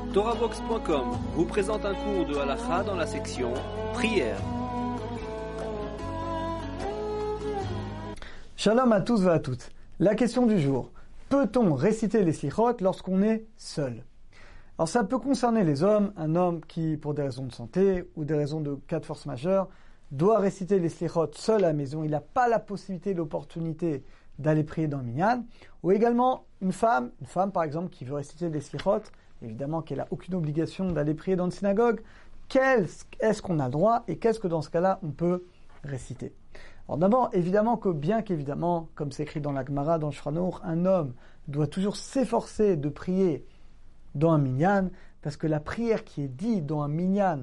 TorahBox.com vous présente un cours de halakha dans la section prière. Shalom à tous et à toutes. La question du jour. Peut-on réciter les slichot lorsqu'on est seul? Alors ça peut concerner les hommes, un homme qui, pour des raisons de santé ou des raisons de cas de force majeure, doit réciter les slichot seul à la maison. Il n'a pas la possibilité, l'opportunité d'aller prier dans le minyan. Ou également une femme par exemple qui veut réciter les slichot, évidemment qu'elle n'a aucune obligation d'aller prier dans une synagogue. Est-ce qu'on a le droit et qu'est-ce que dans ce cas-là on peut réciter? Alors d'abord, évidemment qu'évidemment, comme c'est écrit dans la Gemara, dans le Shulchan Aruch, un homme doit toujours s'efforcer de prier dans un minyan, parce que la prière qui est dite dans un minyan,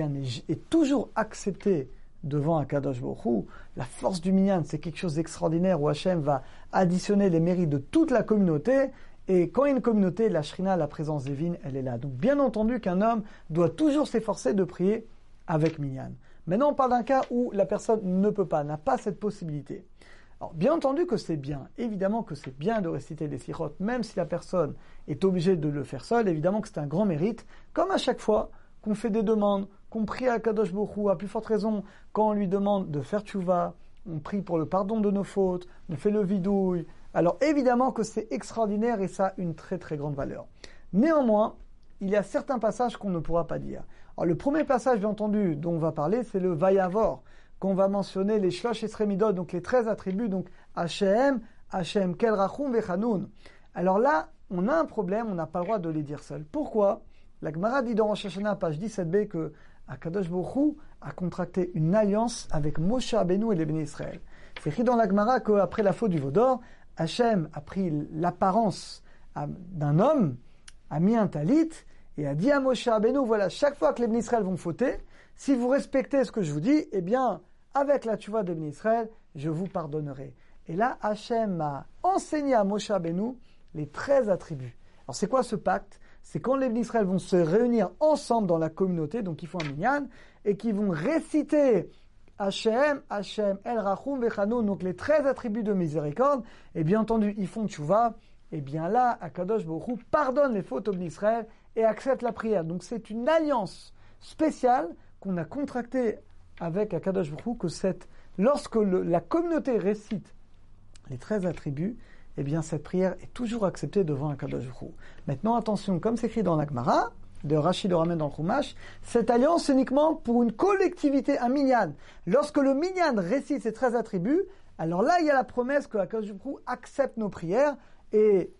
est toujours acceptée devant un Kadosh Baruch Hu. La force du minyan, c'est quelque chose d'extraordinaire où Hachem va additionner les mérites de toute la communauté. Et quand il y a une communauté, la Shrina, la présence divine, elle est là. Donc bien entendu qu'un homme doit toujours s'efforcer de prier avec minyan. Maintenant, on parle d'un cas où la personne ne peut pas, n'a pas cette possibilité. Alors, bien entendu que c'est bien. Évidemment que c'est bien de réciter les slichot, même si la personne est obligée de le faire seule. Évidemment que c'est un grand mérite. Comme à chaque fois qu'on fait des demandes, qu'on prie à Kadosh Baruch Hu, à plus forte raison, quand on lui demande de faire tchouva, on prie pour le pardon de nos fautes, on fait le vidouille. Alors, évidemment que c'est extraordinaire et ça a une très très grande valeur. Néanmoins, il y a certains passages qu'on ne pourra pas dire. Alors, le premier passage, bien entendu, dont on va parler, c'est le Vayavor, qu'on va mentionner les Shlosh Esremidot, donc les 13 attributs, donc Hashem, Kel Rachum Vechanoun. Alors là, on a un problème, on n'a pas le droit de les dire seuls. Pourquoi? La Gemara dit dans Rosh Hashanah, page 17b, que Akadosh Baruch Hu a contracté une alliance avec Moshe Rabbeinu et les Béné Israël. C'est écrit dans la Gemara qu'après la faute du veau d'or, Hachem a pris l'apparence d'un homme, a mis un talit, et a dit à Moshe Rabbeinu, voilà, chaque fois que les Béné Israël vont fauter, si vous respectez ce que je vous dis, eh bien, avec la tchouva des Béné Israël, je vous pardonnerai. Et là, Hachem a enseigné à Moshe Rabbeinu les 13 attributs. Alors, c'est quoi ce pacte? C'est quand les Béné Israël vont se réunir ensemble dans la communauté, donc ils font un minyan, et qu'ils vont réciter Hashem, El Rachum Vechanoun, donc les 13 attributs de miséricorde, et bien entendu, ils font tchouva, et bien là, Akadosh Baruch Hu pardonne les fautes aux Béné Israël et accepte la prière. Donc c'est une alliance spéciale qu'on a contractée avec Akadosh Baruch Hu, que lorsque la communauté récite les 13 attributs, eh bien cette prière est toujours acceptée devant Akadosh Baruch Hu. Maintenant, attention, comme c'est écrit dans la Gemara, de Rashi le ramène dans le Chumash, cette alliance est uniquement pour une collectivité, un minyan. Lorsque le minyan récite ces 13 attributs, alors là, il y a la promesse que Akadosh Baruch Hu accepte nos prières et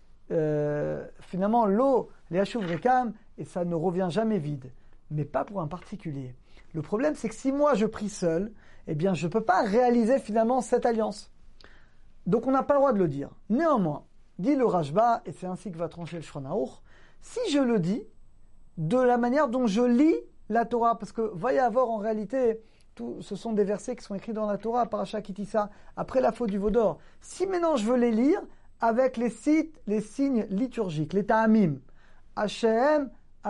finalement l'eau, les Hashuv Rekam, et ça ne revient jamais vide. Mais pas pour un particulier. Le problème, c'est que si moi je prie seul, eh bien je ne peux pas réaliser finalement cette alliance. Donc on n'a pas le droit de le dire. Néanmoins, dit le Rashba, et c'est ainsi que va trancher le Shulchan Aruch, si je le dis, de la manière dont je lis la Torah, parce que va y avoir en réalité, ce sont des versets qui sont écrits dans la Torah, Parashat Ki Tisa, après la faute du veau d'or. Si maintenant je veux les lire avec les signes liturgiques, les ta'amim, Hashem,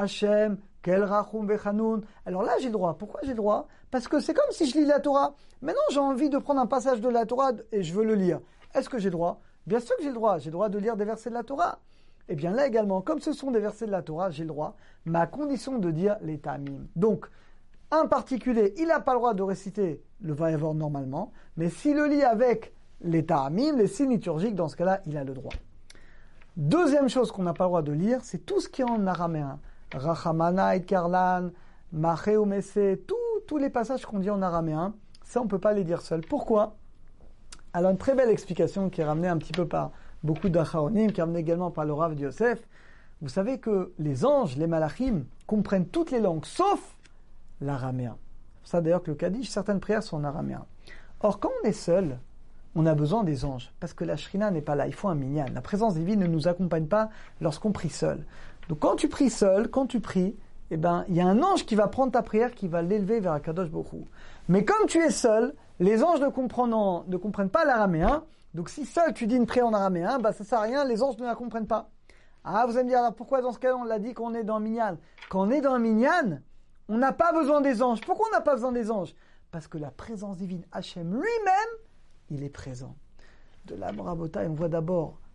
Kel Rachum Vechanoun, alors là j'ai le droit. Pourquoi j'ai le droit? Parce que c'est comme si je lis la Torah. Maintenant j'ai envie de prendre un passage de la Torah et je veux le lire. Est-ce que j'ai le droit? Bien sûr que j'ai le droit. J'ai le droit de lire des versets de la Torah. Eh bien là également, comme ce sont des versets de la Torah, j'ai le droit, mais à condition de dire les ta'amim. Donc, un particulier, il n'a pas le droit de réciter le Vayavor normalement, mais s'il le lit avec les ta'amim, les signes liturgiques, dans ce cas-là, il a le droit. Deuxième chose qu'on n'a pas le droit de lire, c'est tout ce qui est en araméen. Rachamana et Karlan, Mache ou Messe, tous les passages qu'on dit en araméen, ça on ne peut pas les dire seul. Pourquoi? Alors une très belle explication qui est ramenée un petit peu par beaucoup d'Acharonim, qui est ramenée également par le Rav Yosef. Vous savez que les anges, les malachim, comprennent toutes les langues, sauf l'araméen. C'est ça d'ailleurs que le Kaddish, certaines prières sont en araméen. Or quand on est seul, on a besoin des anges, parce que la Shrina n'est pas là, il faut un minyan. La présence divine ne nous accompagne pas lorsqu'on prie seul. Donc quand tu pries seul, quand tu pries, eh ben, il y a un ange qui va prendre ta prière, qui va l'élever vers Akadosh Baruch Hu. Mais comme tu es seul, les anges ne comprennent pas l'araméen. Donc si seul tu dis une prière en araméen, bah ça sert à rien, les anges ne la comprennent pas. Ah, vous allez me dire, alors pourquoi dans ce cas on l'a dit qu'on est dans un minyan? Quand on est dans un minyan, on n'a pas besoin des anges. Pourquoi on n'a pas besoin des anges? Parce que la présence divine, Hachem lui-même, il est présent. De la Rabotai, on voit d'abord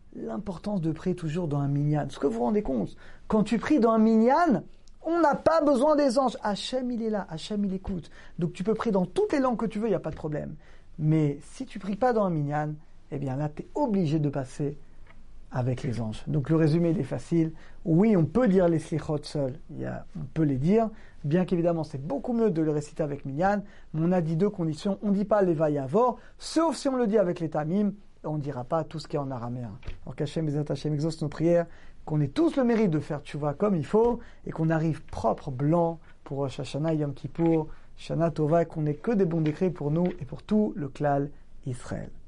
l'importance de prier toujours dans un minyan. Est-ce que vous vous rendez compte? Quand tu pries dans un minyan, on n'a pas besoin des anges. Hachem, il est là. Hachem, il écoute. Donc tu peux prier dans toutes les langues que tu veux, il n'y a pas de problème. Mais si tu pries pas dans un minyan, eh bien là, tu es obligé de passer avec les anges. Donc le résumé, il est facile. Oui, on peut dire les slichot seuls. On peut les dire. Bien qu'évidemment, c'est beaucoup mieux de les réciter avec minyan. Mais on a dit deux conditions. On ne dit pas les vayavor, sauf si on le dit avec les tamim. On ne dira pas tout ce qui est en araméen. Alors qu'Hachem exauce nos prières, qu'on ait tous le mérite de faire tchouva comme il faut, et qu'on arrive propre, blanc, pour Rosh Hashanah, Yom Kippour, Shana Tova, et qu'on n'ait que des bons décrets pour nous et pour tout le klal Israël.